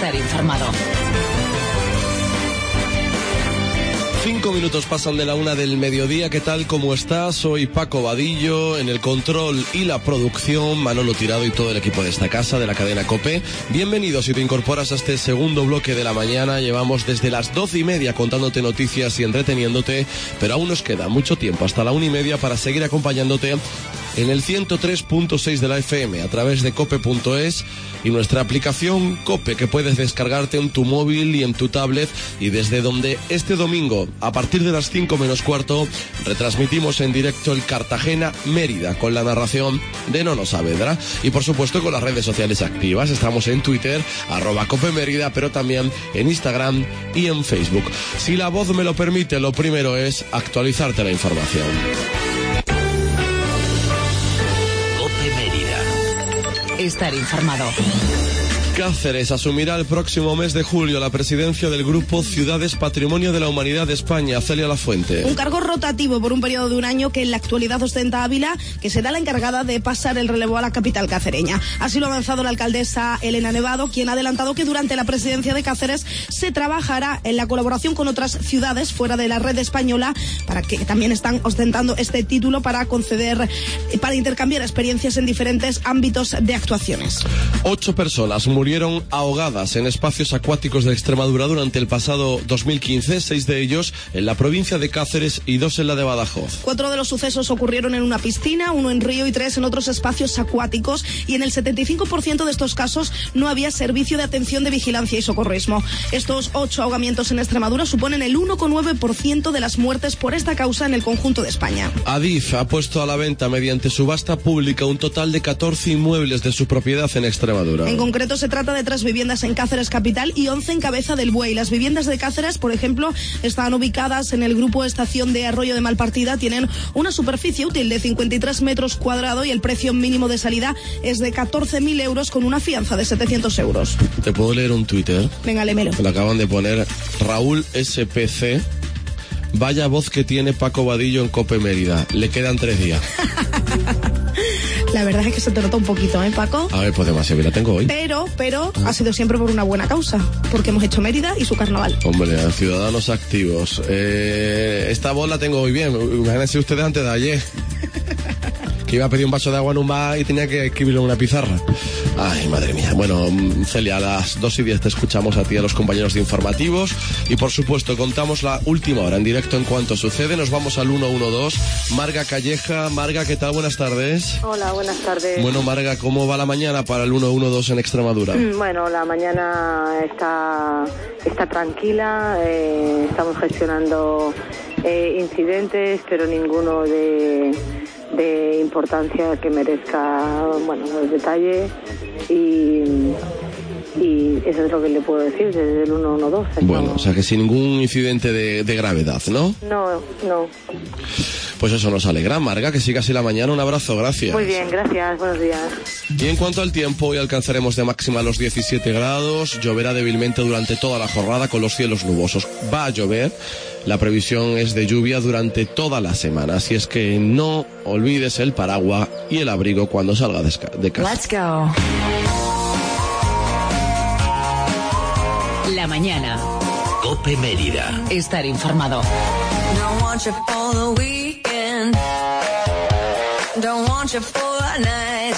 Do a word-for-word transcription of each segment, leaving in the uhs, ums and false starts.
Estar informado. Cinco minutos pasan de la una del mediodía. ¿Qué tal? ¿Cómo estás? Soy Paco Vadillo, en el control y la producción, Manolo Tirado y todo el equipo de esta casa, de la cadena COPE. Bienvenidos si te incorporas a este segundo bloque de la mañana. Llevamos desde las doce y media contándote noticias y entreteniéndote, pero aún nos queda mucho tiempo, hasta la una y media, para seguir acompañándote en el ciento tres punto seis de la F M, a través de cope punto es y nuestra aplicación COPE, que puedes descargarte en tu móvil y en tu tablet, y desde donde este domingo, a partir de las cinco menos cuarto, retransmitimos en directo el Cartagena-Mérida, con la narración de Nono Saavedra, y por supuesto con las redes sociales activas. Estamos en Twitter, arroba Cope Mérida, pero también en Instagram y en Facebook. Si la voz me lo permite, lo primero es actualizarte la información. Estar informado. Cáceres asumirá el próximo mes de julio la presidencia del Grupo Ciudades Patrimonio de la Humanidad de España. Celia Lafuente. Un cargo rotativo por un periodo de un año que en la actualidad ostenta Ávila, que será la encargada de pasar el relevo a la capital cacereña. Así lo ha avanzado la alcaldesa Elena Nevado, quien ha adelantado que durante la presidencia de Cáceres se trabajará en la colaboración con otras ciudades fuera de la red española, para que también están ostentando este título, para conceder, para intercambiar experiencias en diferentes ámbitos de actuaciones. Ocho personas murieron murieron ahogadas en espacios acuáticos de Extremadura durante el pasado dos mil quince, seis de ellos en la provincia de Cáceres y dos en la de Badajoz. Cuatro de los sucesos ocurrieron en una piscina, uno en río y tres en otros espacios acuáticos, y en el setenta y cinco por ciento de estos casos no había servicio de atención de vigilancia y socorrismo. Estos ocho ahogamientos en Extremadura suponen el uno coma nueve por ciento de las muertes por esta causa en el conjunto de España. Adif ha puesto a la venta mediante subasta pública un total de catorce inmuebles de su propiedad en Extremadura. En concreto se trata de tres viviendas en Cáceres capital y once en Cabeza del Buey. Las viviendas de Cáceres, por ejemplo, están ubicadas en el grupo Estación de Arroyo de Malpartida, tienen una superficie útil de cincuenta y tres metros cuadrados y el precio mínimo de salida es de catorce mil euros con una fianza de setecientos euros. ¿Te puedo leer un Twitter? Venga, lémelo. Me lo acaban de poner Raúl S P C. Vaya voz que tiene Paco Vadillo en Cope Mérida. Le quedan tres días. La verdad es que se te nota un poquito, ¿eh, Paco? A ver, pues demasiado bien la tengo hoy. Pero, pero, ha sido siempre por una buena causa, porque hemos hecho Mérida y su carnaval. Hombre, ciudadanos activos. Eh, esta voz la tengo hoy bien. Imagínense ustedes antes de ayer, que iba a pedir un vaso de agua en un bar y tenía que escribirlo en una pizarra. Ay, madre mía. Bueno, Celia, a las dos y diez te escuchamos a ti y a los compañeros de informativos. Y por supuesto, contamos la última hora en directo en cuanto sucede. Nos vamos al ciento doce. Marga Calleja. Marga, ¿qué tal? Buenas tardes. Hola, buenas tardes. Bueno, Marga, ¿cómo va la mañana para el ciento doce en Extremadura? Bueno, la mañana está, está tranquila. Eh, estamos gestionando eh, incidentes, pero ninguno de... de importancia que merezca, bueno, el detalle, y, y eso es lo que le puedo decir desde el ciento doce. Bueno, no. O sea que sin ningún incidente de, de gravedad, ¿no? No, no. Pues eso nos alegra, Marga, que siga así la mañana. Un abrazo, gracias. Muy bien, gracias, buenos días. Y en cuanto al tiempo, hoy alcanzaremos de máxima los diecisiete grados, lloverá débilmente durante toda la jornada con los cielos nubosos. Va a llover, la previsión es de lluvia durante toda la semana, así es que no olvides el paraguas y el abrigo cuando salga de casa. Let's go. La mañana. Cope Mérida. Estar informado. Don't want you for the weekend. Don't want you for a night.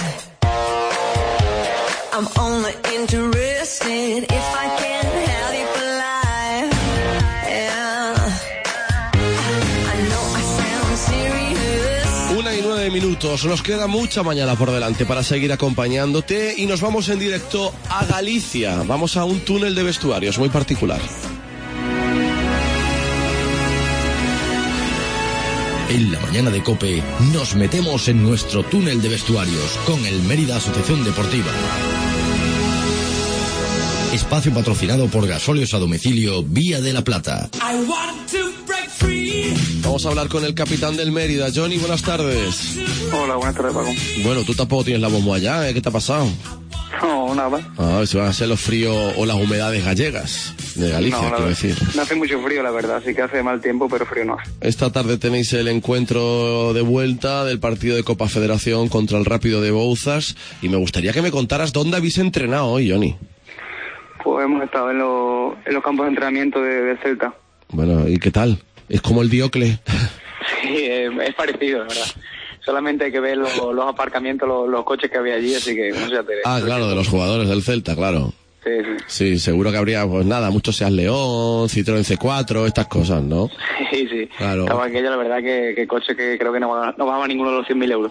I'm only interested if I can have you for life. Yeah. I know I sound serious. Una y nueve minutos. Nos queda mucha mañana por delante para seguir acompañándote y nos vamos en directo a Galicia. Vamos a un túnel de vestuarios muy particular. En la mañana de COPE nos metemos en nuestro túnel de vestuarios con el Mérida Asociación Deportiva. Espacio patrocinado por Gasóleos a Domicilio Vía de la Plata. Vamos a hablar con el capitán del Mérida. Johnny, buenas tardes. Hola, buenas tardes, Paco. Bueno, tú tampoco tienes la bomba allá, ¿eh? ¿Qué te ha pasado? No, nada. Ah, si van a ser los fríos o las humedades gallegas de Galicia, no, quiero decir. No hace mucho frío, la verdad, sí que hace mal tiempo, pero frío no hace. Esta tarde tenéis el encuentro de vuelta del partido de Copa Federación contra el Rápido de Bouzas y me gustaría que me contaras dónde habéis entrenado hoy, Johnny. Pues hemos estado en, los en los campos de entrenamiento de, del Celta. Bueno, ¿y qué tal? ¿Es como el Diocles? Sí, es, es parecido, la verdad. Solamente hay que ver los, los aparcamientos, los, los coches que había allí, así que no sé. Te... Ah, claro, de los jugadores del Celta, claro. Sí, sí. Sí, seguro que habría, pues nada, muchos Seat León, Citroën C cuatro, estas cosas, ¿no? Sí, sí. Claro. Estaba aquello, la verdad, que, que coche que creo que no, no bajaba ninguno de los cien mil euros.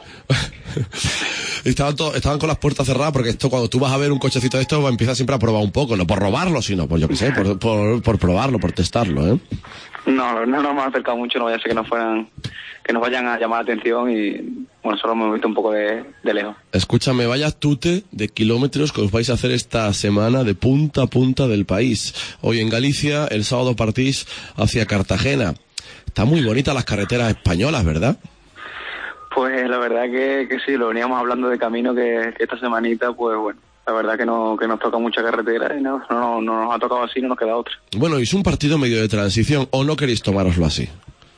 estaban, to- estaban con las puertas cerradas porque esto, cuando tú vas a ver un cochecito de esto, pues, empiezas siempre a probar un poco, no por robarlo, sino por, yo qué sé, por, por, por probarlo, por testarlo, ¿eh? No, no nos hemos acercado mucho, no vaya a ser que nos fueran, que nos vayan a llamar la atención y, bueno, solo hemos visto un poco de, de lejos. Escúchame, vaya tute de kilómetros que os vais a hacer esta semana de punta a punta del país. Hoy en Galicia, el sábado partís hacia Cartagena. Está muy bonita las carreteras españolas, ¿verdad? Pues la verdad que, que sí, lo veníamos hablando de camino, que, que esta semanita, pues bueno, la verdad que, no, que nos toca mucha carretera y no, no, no nos ha tocado así, no nos queda otra. Bueno, es un partido medio de transición, ¿o no queréis tomároslo así?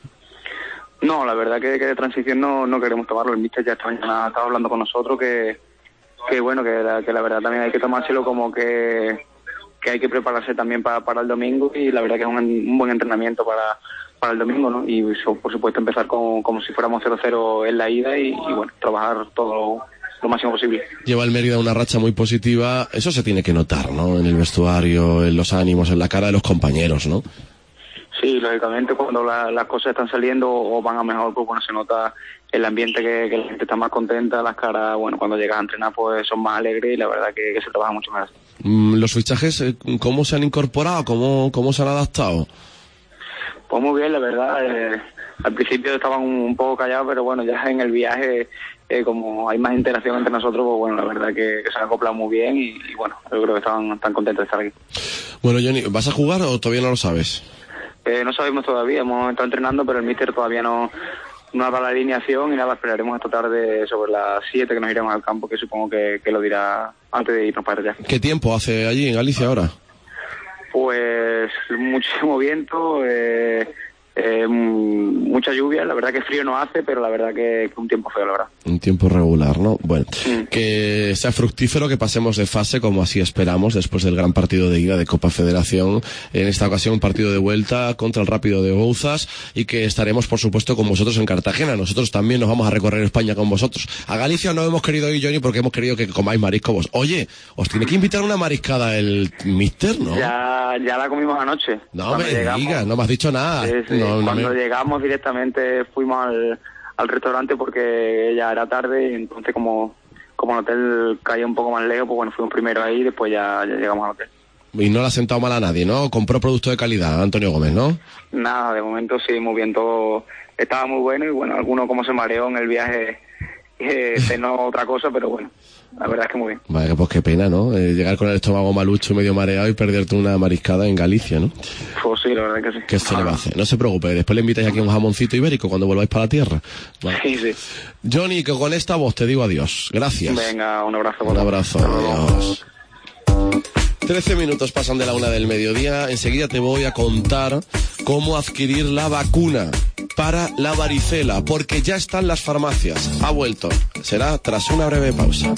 No, la verdad que, que de transición no, no queremos tomarlo. El míster ya esta mañana estaba hablando con nosotros que, que bueno, que la, que la verdad también hay que tomárselo como que, que hay que prepararse también para, para el domingo, y la verdad que es un, un buen entrenamiento para, para el domingo, ¿no? Y so, por supuesto empezar con, como si fuéramos cero cero en la ida y, y bueno, trabajar todo lo máximo posible. Lleva el Mérida una racha muy positiva, eso se tiene que notar, ¿no? En el vestuario, en los ánimos, en la cara de los compañeros, ¿no? Sí, lógicamente cuando la, las cosas están saliendo o van a mejor, pues bueno, se nota el ambiente, que, que la gente está más contenta, las caras, bueno, cuando llegas a entrenar pues son más alegres y la verdad que, que se trabaja mucho más. Mm, Los fichajes, eh, ¿cómo se han incorporado? ¿Cómo, cómo se han adaptado? Pues muy bien, la verdad. Eh, al principio estaban un, un poco callados, pero bueno, ya en el viaje, eh, como hay más interacción entre nosotros, pues bueno, la verdad que, que se han acoplado muy bien y, y bueno, yo creo que están, están contentos de estar aquí. Bueno, Johnny, ¿vas a jugar o todavía no lo sabes? Eh, no sabemos todavía, hemos estado entrenando, pero el míster todavía no, no ha dado la alineación y nada, esperaremos esta tarde sobre las siete que nos iremos al campo, que supongo que, que lo dirá antes de irnos para allá. ¿Qué tiempo hace allí en Galicia ahora? Pues muchísimo viento, eh, eh, mucha lluvia, la verdad que frío no hace, pero la verdad que, que un tiempo feo, la verdad. Un tiempo regular, ¿no? Bueno, Mm. que sea fructífero, que pasemos de fase como así esperamos después del gran partido de ida de Copa Federación. En esta ocasión un partido de vuelta contra el Rápido de Bouzas y que estaremos por supuesto con vosotros en Cartagena. Nosotros también nos vamos a recorrer España con vosotros. A Galicia no hemos querido ir, Johnny, porque hemos querido que comáis marisco vos. Oye, os tiene que invitar una mariscada el mister, ¿no? Ya, ya la comimos anoche. No Cuando me llegamos. digas, no me has dicho nada. Sí, sí. No, no Cuando me- llegamos directamente fuimos al, al restaurante porque ya era tarde y entonces como, como el hotel caía un poco más lejos, pues bueno, fuimos primero ahí y después ya, ya llegamos al hotel. Y no le ha sentado mal a nadie, ¿no? Compró producto de calidad, Antonio Gómez, ¿no? Nada, de momento sí, muy bien, todo estaba muy bueno y bueno, alguno como se mareó en el viaje, eh, cenó otra cosa, pero bueno, la verdad es que muy bien. Vale, pues qué pena, ¿no? Eh, llegar con el estómago malucho, medio mareado y perderte una mariscada en Galicia, ¿no? Pues sí, la verdad que sí. ¿Qué se le va a hacer? No se preocupe, después le invitáis aquí un jamoncito ibérico cuando volváis para la tierra. Vale. Sí, sí. Johnny, que con esta voz te digo adiós. Gracias. Venga, un abrazo. Un abrazo, Hasta luego. adiós. Trece minutos pasan de la una del mediodía. Enseguida te voy a contar cómo adquirir la vacuna para la varicela, porque ya están las farmacias. Ha vuelto. Será tras una breve pausa.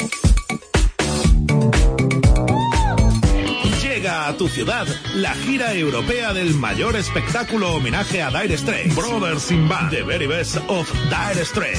Llega a tu ciudad la gira europea del mayor espectáculo homenaje a Dire Straits. Brothers in Band, The Very Best of Dire Straits.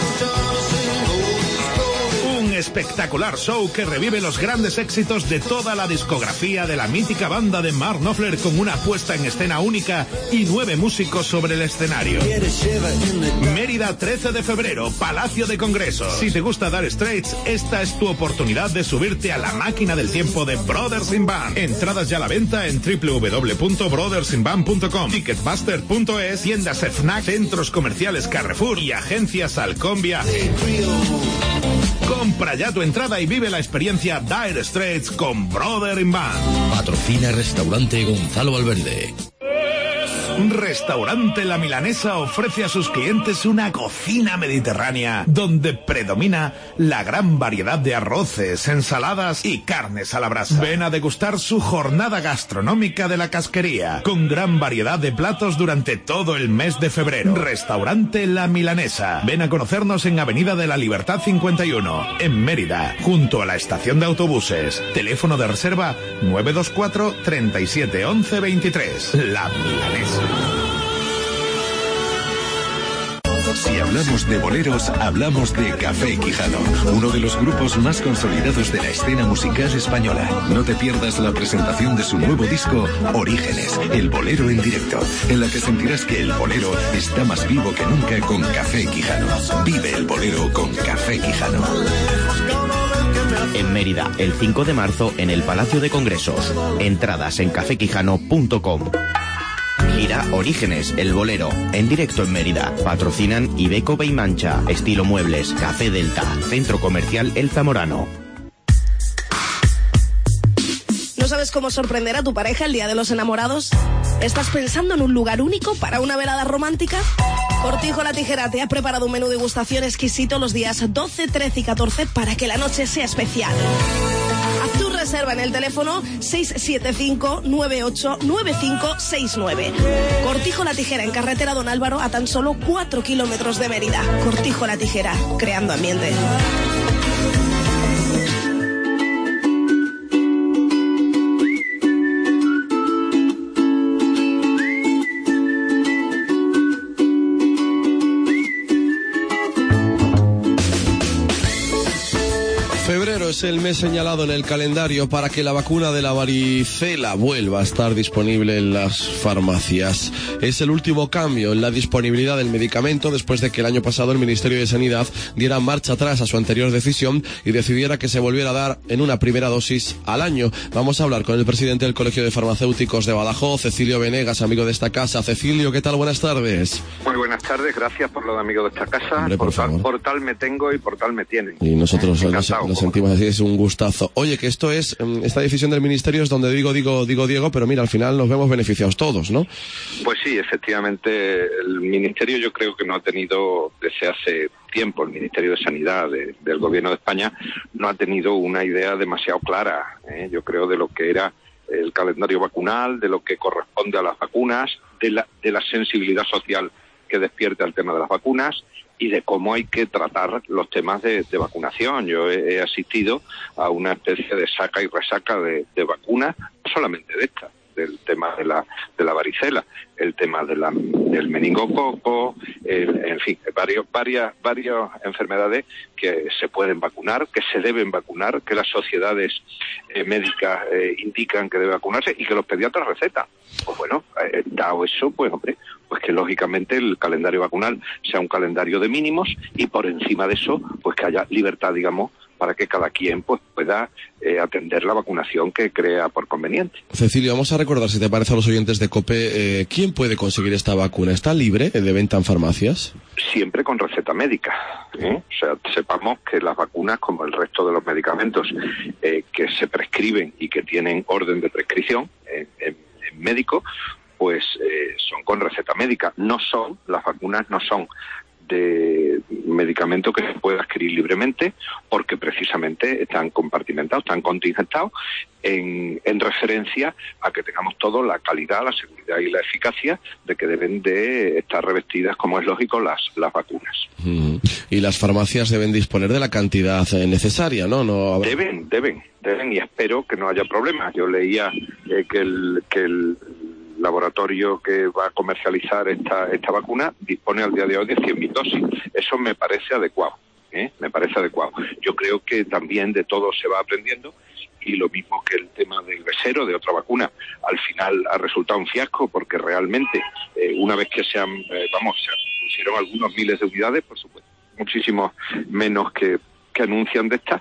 Un espectacular show que revive los grandes éxitos de toda la discografía de la mítica banda de Mark Knopfler, con una puesta en escena única y nueve músicos sobre el escenario. Mérida, trece de febrero, Palacio de Congresos. Si te gusta Dire Straits, esta es tu oportunidad de subirte a la máquina del tiempo de Brothers in Band. Entradas ya a la venta en doble u doble u doble u punto brothers in band punto com, ticketmaster punto es, tiendas Fnac, centros comerciales Carrefour y agencias Halcón Viaje. Compra ya tu entrada y vive la experiencia Dire Straits con Brother in Band. Patrocina Restaurante Gonzalo Valverde. Restaurante La Milanesa ofrece a sus clientes una cocina mediterránea donde predomina la gran variedad de arroces, ensaladas y carnes a la brasa. Ven a degustar su jornada gastronómica de la casquería, con gran variedad de platos durante todo el mes de febrero. Restaurante La Milanesa. Ven a conocernos en Avenida de la Libertad cincuenta y uno, en Mérida, junto a la estación de autobuses. Teléfono de reserva nueve dos cuatro, treinta y siete, once, veintitrés. La Milanesa. Si hablamos de boleros, hablamos de Café Quijano, uno de los grupos más consolidados de la escena musical española. No te pierdas la presentación de su nuevo disco, Orígenes, el bolero en directo, en la que sentirás que el bolero está más vivo que nunca con Café Quijano. Vive el bolero con Café Quijano. En Mérida, el cinco de marzo, en el Palacio de Congresos. Entradas en café quijano punto com. Gira Orígenes, el bolero, en directo en Mérida. Patrocinan Ibeco Beimancha, Estilo Muebles, Café Delta, Centro Comercial El Zamorano. ¿No sabes cómo sorprender a tu pareja el Día de los Enamorados? ¿Estás pensando en un lugar único para una velada romántica? Cortijo La Tijera te ha preparado un menú de degustación exquisito los días doce, trece y catorce para que la noche sea especial. Haz tu reserva en el teléfono seis siete cinco, nueve ocho nueve cinco seis nueve. Cortijo La Tijera, en carretera Don Álvaro, a tan solo cuatro kilómetros de Mérida. Cortijo La Tijera, creando ambiente. Febrero es el mes señalado en el calendario para que la vacuna de la varicela vuelva a estar disponible en las farmacias. Es el último cambio en la disponibilidad del medicamento después de que el año pasado el Ministerio de Sanidad diera marcha atrás a su anterior decisión y decidiera que se volviera a dar en una primera dosis al año. Vamos a hablar con el presidente del Colegio de Farmacéuticos de Badajoz, Cecilio Venegas, amigo de esta casa. Cecilio, ¿qué tal? Buenas tardes. Muy buenas tardes, gracias por lo de amigo de esta casa. Hombre, por por, tal, favor. por tal me tengo y por tal me tienen. Y nosotros eh, nos, nos sentimos así, es un gustazo. Oye, que esto es, esta decisión del Ministerio es donde digo, digo, digo Diego, pero mira, al final nos vemos beneficiados todos, ¿no? Pues sí, efectivamente, el Ministerio yo creo que no ha tenido, desde hace tiempo, el Ministerio de Sanidad de, del Gobierno de España no ha tenido una idea demasiado clara, ¿eh? yo creo, de lo que era el calendario vacunal, de lo que corresponde a las vacunas, de la, de la sensibilidad social que despierta el tema de las vacunas y de cómo hay que tratar los temas de, de vacunación. Yo he, he asistido a una especie de saca y resaca de, de vacunas, no solamente de esta, del tema de la de la varicela, el tema de la, del meningococo, el, en fin, varios, varias, varias enfermedades que se pueden vacunar, que se deben vacunar, que las sociedades eh, médicas eh, indican que debe vacunarse y que los pediatras recetan. Pues bueno, eh, dado eso, pues hombre, pues que lógicamente el calendario vacunal sea un calendario de mínimos y por encima de eso, pues que haya libertad, digamos, para que cada quien pues pueda eh, atender la vacunación que crea por conveniente. Cecilio, vamos a recordar, si te parece, a los oyentes de COPE, eh, ¿quién puede conseguir esta vacuna? ¿Está libre de venta en farmacias? Siempre con receta médica, ¿eh? O sea, sepamos que las vacunas, como el resto de los medicamentos eh, que se prescriben y que tienen orden de prescripción eh, en, en médico, pues eh, son con receta médica. No son, las vacunas no son de medicamento que se puede adquirir libremente porque precisamente están compartimentados, están contingentados en, en referencia a que tengamos todo la calidad, la seguridad y la eficacia de que deben de estar revestidas, como es lógico, las, las vacunas. Mm. Y las farmacias deben disponer de la cantidad necesaria, ¿no? no habrá... Deben, deben, deben y espero que no haya problemas. Yo leía eh, que el... Que el laboratorio que va a comercializar esta esta vacuna dispone al día de hoy de cien mil dosis. Eso me parece adecuado, ¿eh? me parece adecuado. Yo creo que también de todo se va aprendiendo y lo mismo que el tema del Besero, de otra vacuna, al final ha resultado un fiasco porque realmente eh, una vez que se han, eh, vamos, se pusieron algunos miles de unidades, por supuesto, muchísimos menos que que anuncian de esta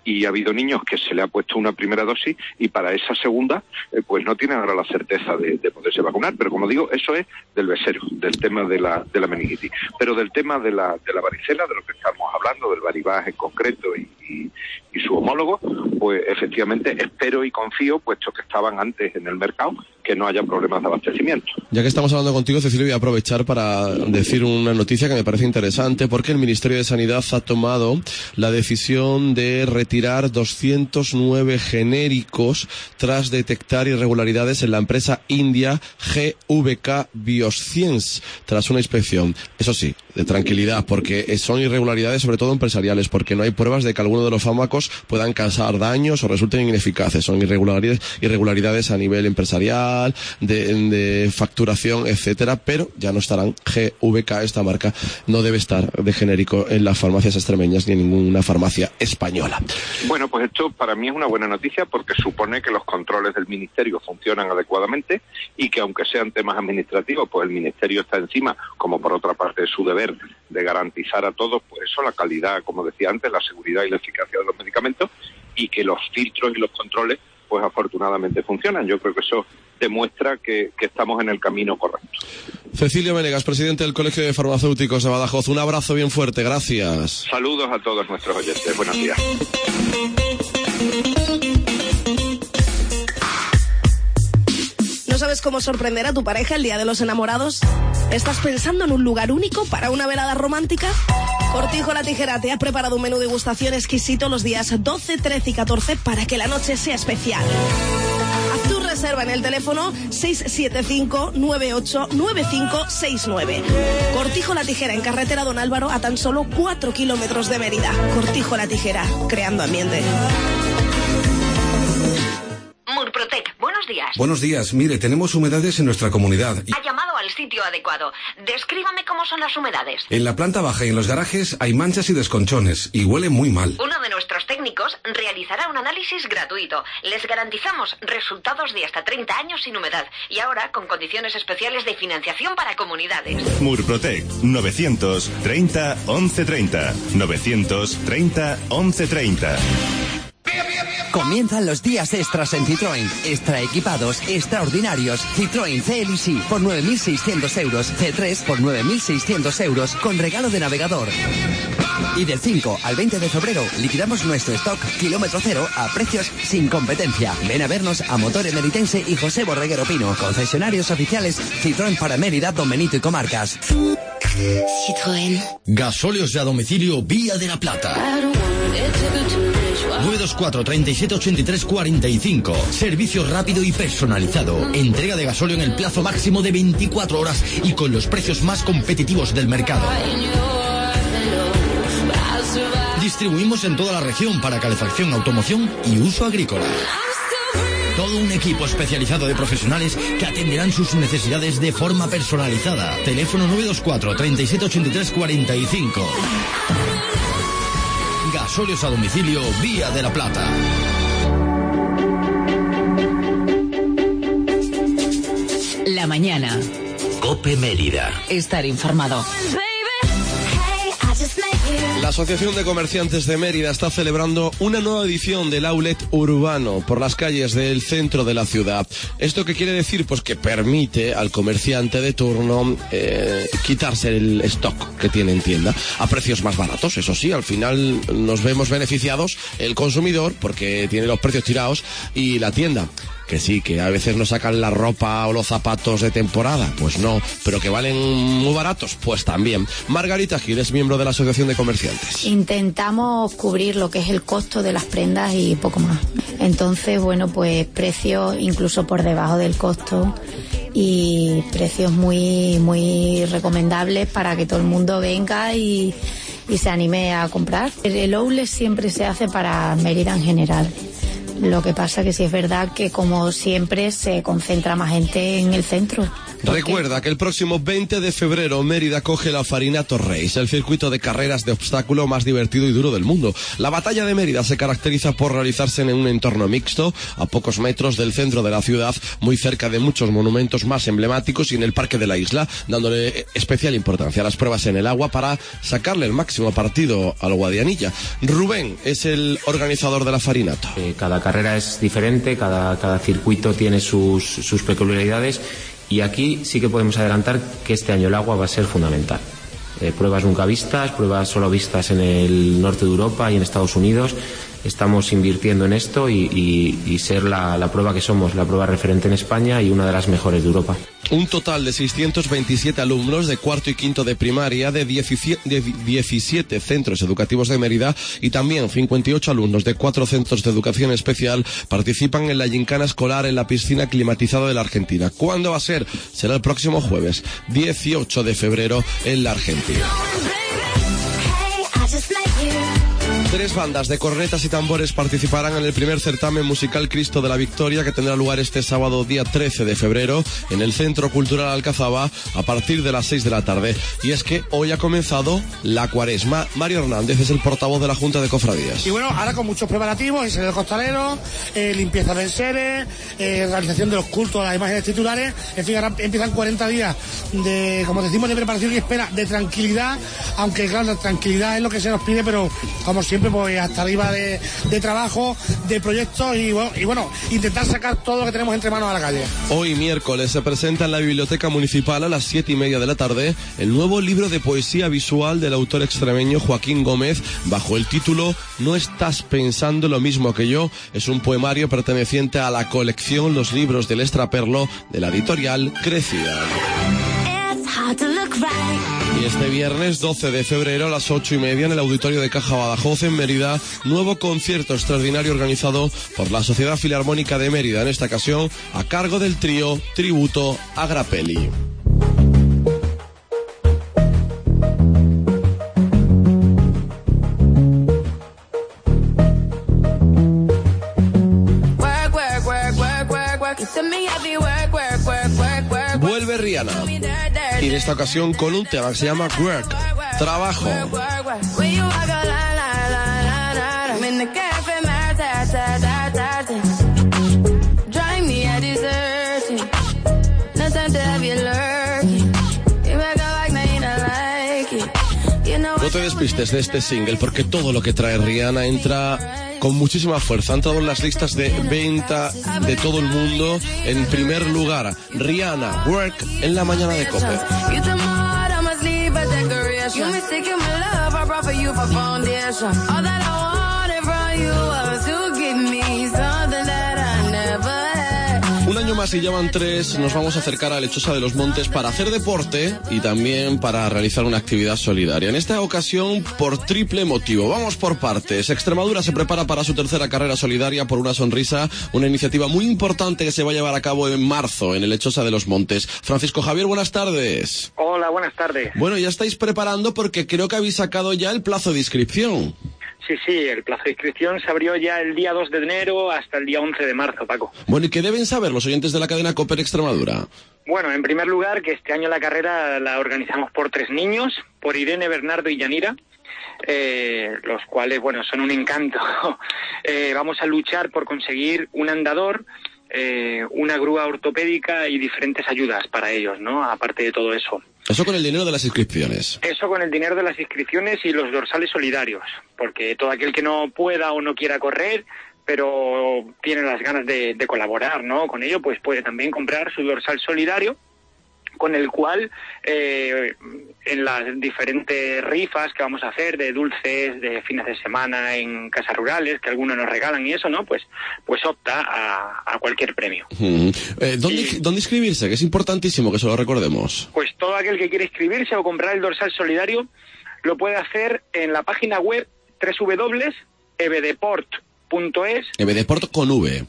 y ha habido niños que se le ha puesto una primera dosis y para esa segunda eh, pues no tienen ahora la certeza de, de poderse vacunar. Pero como digo, eso es del besero, del tema de la, de la meningitis. Pero del tema de la, de la varicela, de lo que estamos hablando, del Varibás en concreto y, y, y su homólogo, pues efectivamente espero y confío, puesto que estaban antes en el mercado, que no haya problemas de abastecimiento. Ya que estamos hablando contigo, Cecilio, voy a aprovechar para decir una noticia que me parece interesante, porque el Ministerio de Sanidad ha tomado la decisión de retirar doscientos nueve genéricos tras detectar irregularidades en la empresa india G V K Bioscience, tras una inspección. Eso sí, de tranquilidad, porque son irregularidades sobre todo empresariales, porque no hay pruebas de que alguno de los fármacos puedan causar daños o resulten ineficaces. Son irregularidades, irregularidades a nivel empresarial, de, de facturación, etcétera, pero ya no estarán. G V K, esta marca, no debe estar de genérico en las farmacias extremeñas ni en ninguna farmacia española. Bueno, pues esto para mí es una buena noticia, porque supone que los controles del Ministerio funcionan adecuadamente y que, aunque sean temas administrativos, pues el Ministerio está encima, como por otra parte es su deber, de garantizar a todos, pues eso, la calidad, como decía antes, la seguridad y la eficacia de los medicamentos, y que los filtros y los controles, pues afortunadamente funcionan. Yo creo que eso demuestra que, que estamos en el camino correcto. Cecilio Menegas, presidente del Colegio de Farmacéuticos de Badajoz, un abrazo bien fuerte, gracias. Saludos a todos nuestros oyentes, buenos días. ¿No sabes cómo sorprender a tu pareja el Día de los Enamorados? ¿Estás pensando en un lugar único para una velada romántica? Cortijo La Tijera te ha preparado un menú de degustación exquisito los días doce, trece y catorce para que la noche sea especial. Haz tu reserva en el teléfono seis siete cinco, nueve ocho nueve cinco seis nueve. Cortijo La Tijera, en carretera Don Álvaro, a tan solo cuatro kilómetros de Mérida. Cortijo La Tijera, creando ambiente. Murprotec, buenos días. Buenos días. Mire, tenemos humedades en nuestra comunidad. Ha llamado al sitio adecuado. Descríbame cómo son las humedades. En la planta baja y en los garajes hay manchas y desconchones y huele muy mal. Uno de nuestros técnicos realizará un análisis gratuito. Les garantizamos resultados de hasta treinta años sin humedad y ahora con condiciones especiales de financiación para comunidades. Murprotec, novecientos treinta once treinta. novecientos treinta once treinta. Comienzan los días extras en Citroën. Extra equipados, extraordinarios. Citroën C L C por nueve mil seiscientos euros. C tres por nueve mil seiscientos euros con regalo de navegador. Y del cinco al veinte de febrero liquidamos nuestro stock kilómetro cero a precios sin competencia. Ven a vernos a Motor Emeritense y José Borreguero Pino. Concesionarios oficiales Citroën para Mérida, Don Benito y comarcas. Citroën. Gasóleos de a domicilio Vía de la Plata. nueve dos cuatro, treinta y siete, ochenta y tres, cuarenta y cinco. Servicio rápido y personalizado. Entrega de gasóleo en el plazo máximo de veinticuatro horas y con los precios más competitivos del mercado. Distribuimos en toda la región para calefacción, automoción y uso agrícola. Todo un equipo especializado de profesionales que atenderán sus necesidades de forma personalizada. Teléfono nueve dos cuatro, treinta y siete, ochenta y tres, cuarenta y cinco. Gasóleos a domicilio Vía de la Plata. La mañana. COPE Mérida. Estar informado. La Asociación de Comerciantes de Mérida está celebrando una nueva edición del Outlet Urbano por las calles del centro de la ciudad. ¿Esto qué quiere decir? Pues que permite al comerciante de turno eh, quitarse el stock que tiene en tienda a precios más baratos. Eso sí, al final nos vemos beneficiados el consumidor porque tiene los precios tirados y la tienda. Que sí, que a veces nos sacan la ropa o los zapatos de temporada, pues no, pero que valen muy baratos, pues también. Margarita Gil es miembro de la Asociación de Comerciantes. Intentamos cubrir lo que es el costo de las prendas y poco más. Entonces, bueno, pues precios incluso por debajo del costo y precios muy, muy recomendables para que todo el mundo venga y, y se anime a comprar. El outlet siempre se hace para Mérida en general. Lo que pasa que sí es verdad que como siempre se concentra más gente en el centro. Recuerda que el próximo veinte de febrero Mérida coge la Farinato Race, el circuito de carreras de obstáculo más divertido y duro del mundo. La batalla de Mérida se caracteriza por realizarse en un entorno mixto, a pocos metros del centro de la ciudad, muy cerca de muchos monumentos más emblemáticos y en el parque de la isla, dándole especial importancia a las pruebas en el agua para sacarle el máximo partido al Guadianilla. Rubén es el organizador de la Farinato. Eh, cada carrera es diferente, cada, cada circuito tiene sus, sus peculiaridades y aquí sí que podemos adelantar que este año el agua va a ser fundamental. Eh, pruebas nunca vistas, pruebas solo vistas en el norte de Europa y en Estados Unidos. Estamos invirtiendo en esto y, y, y ser la, la prueba que somos, la prueba referente en España y una de las mejores de Europa. Un total de seiscientos veintisiete alumnos de cuarto y quinto de primaria de diecisiete centros educativos de Mérida y también cincuenta y ocho alumnos de cuatro centros de educación especial participan en la gincana escolar en la piscina climatizada de la Argentina. ¿Cuándo va a ser? Será el próximo jueves, dieciocho de febrero, en la Argentina. Tres bandas de cornetas y tambores participarán en el primer certamen musical Cristo de la Victoria, que tendrá lugar este sábado día trece de febrero en el Centro Cultural Alcazaba a partir de las seis de la tarde. Y es que hoy ha comenzado la Cuaresma. Mario Hernández es el portavoz de la Junta de Cofradías. Y bueno, ahora con muchos preparativos, enseres del costalero, eh, limpieza de enseres, eh, realización de los cultos, las imágenes titulares. En fin, ahora empiezan cuarenta días de, como decimos, de preparación y espera, de tranquilidad, aunque claro, la tranquilidad es lo que se nos pide, pero como siempre, pues hasta arriba de, de trabajo, de proyectos y bueno, y bueno, intentar sacar todo lo que tenemos entre manos a la calle. Hoy miércoles se presenta en la Biblioteca Municipal a las siete y media de la tarde el nuevo libro de poesía visual del autor extremeño Joaquín Gómez bajo el título No estás pensando lo mismo que yo. Es un poemario perteneciente a la colección Los Libros del Extraperlo de la editorial Crecida. Y este viernes doce de febrero a las ocho y media en el auditorio de Caja Badajoz en Mérida, nuevo concierto extraordinario organizado por la Sociedad Filarmónica de Mérida, en esta ocasión a cargo del trío Tributo a Grappelli. Vuelve Rihanna, y en esta ocasión con un tema que se llama Work, Trabajo. No te despistes de este single porque todo lo que trae Rihanna entra con muchísima fuerza. Ha entrado en las listas de venta de todo el mundo. En primer lugar, Rihanna, Work, en la mañana de COPE. Un año más y ya van tres, nos vamos a acercar a Lechosa de los Montes para hacer deporte y también para realizar una actividad solidaria. En esta ocasión, por triple motivo. Vamos por partes. Extremadura se prepara para su tercera carrera solidaria por una sonrisa, una iniciativa muy importante que se va a llevar a cabo en marzo en el Lechosa de los Montes. Francisco Javier, buenas tardes. Hola, buenas tardes. Bueno, ya estáis preparando porque creo que habéis sacado ya el plazo de inscripción. Sí, sí, el plazo de inscripción se abrió ya el día dos de enero hasta el día once de marzo, Paco. Bueno, ¿y qué deben saber los oyentes de la cadena COPE en Extremadura? Bueno, en primer lugar, que este año la carrera la organizamos por tres niños, por Irene, Bernardo y Yanira, eh, los cuales, bueno, son un encanto. eh, vamos a luchar por conseguir un andador, eh, una grúa ortopédica y diferentes ayudas para ellos, ¿no? Aparte de todo eso. Eso con el dinero de las inscripciones. Eso con el dinero de las inscripciones y los dorsales solidarios, porque todo aquel que no pueda o no quiera correr, pero tiene las ganas de, de colaborar, ¿no? Con ello, pues puede también comprar su dorsal solidario, con el cual eh, en las diferentes rifas que vamos a hacer de dulces, de fines de semana en casas rurales, que algunos nos regalan y eso, ¿no? Pues pues opta a, a cualquier premio. Mm. Eh, ¿dónde, y, ¿Dónde inscribirse? Que es importantísimo que se lo recordemos. Pues todo aquel que quiere inscribirse o comprar el dorsal solidario lo puede hacer en la página web doble u doble u doble u punto ebedeport punto es. Ebedeport con V.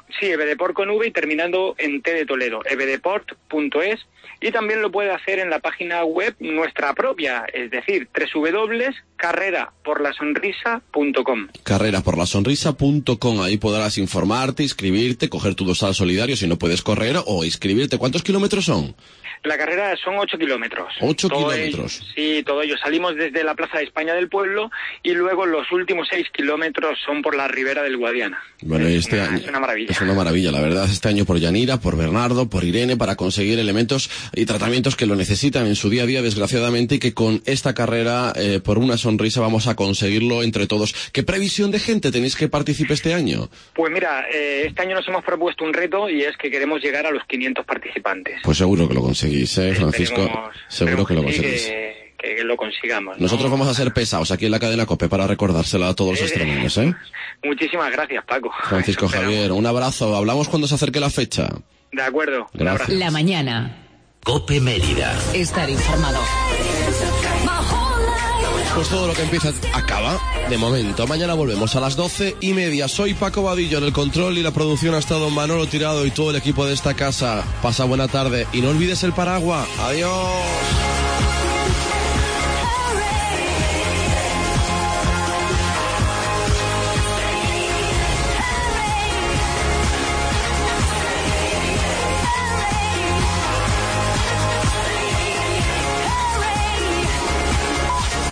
Sí, Ebedeport con V y terminando en T de Toledo, ebedeport punto es, y también lo puede hacer en la página web nuestra propia, es decir, doble u doble u doble u punto carrera por la sonrisa punto com. carrera por la sonrisa punto com, ahí podrás informarte, inscribirte, coger tu dorsal solidario si no puedes correr o inscribirte. ¿Cuántos kilómetros son? La carrera son ocho kilómetros. Ocho Todo kilómetros. ello- sí, todo ello. Salimos desde la Plaza de España del Pueblo y luego los últimos seis kilómetros son por la ribera del Guadiana. Bueno, este una- año es una maravilla. Es una maravilla, la verdad. Este año por Yanira, por Bernardo, por Irene, para conseguir elementos y tratamientos que lo necesitan en su día a día, desgraciadamente, y que con esta carrera, eh, por una sonrisa, vamos a conseguirlo entre todos. ¿Qué previsión de gente tenéis que participe este año? Pues mira, eh, este año nos hemos propuesto un reto y es que queremos llegar a los quinientos participantes. Pues seguro que lo conseguís, ¿eh, Francisco? Esperemos- Seguro que lo sí, conseguís. que, que lo consigamos. ¿no? Nosotros vamos a ser pesados aquí en la cadena COPE para recordársela a todos los extremeños, ¿eh? Muchísimas gracias, Paco. Francisco Javier, un abrazo. Hablamos cuando se acerque la fecha. De acuerdo. Un Gracias. abrazo. La mañana. Cope Mérida. Estar informado. Pues todo lo que empieza acaba, de momento. Mañana volvemos a las doce y media. Soy Paco Vadillo, en el control y la producción ha estado Manolo Tirado y todo el equipo de esta casa. Pasa buena tarde y no olvides el paraguas. Adiós.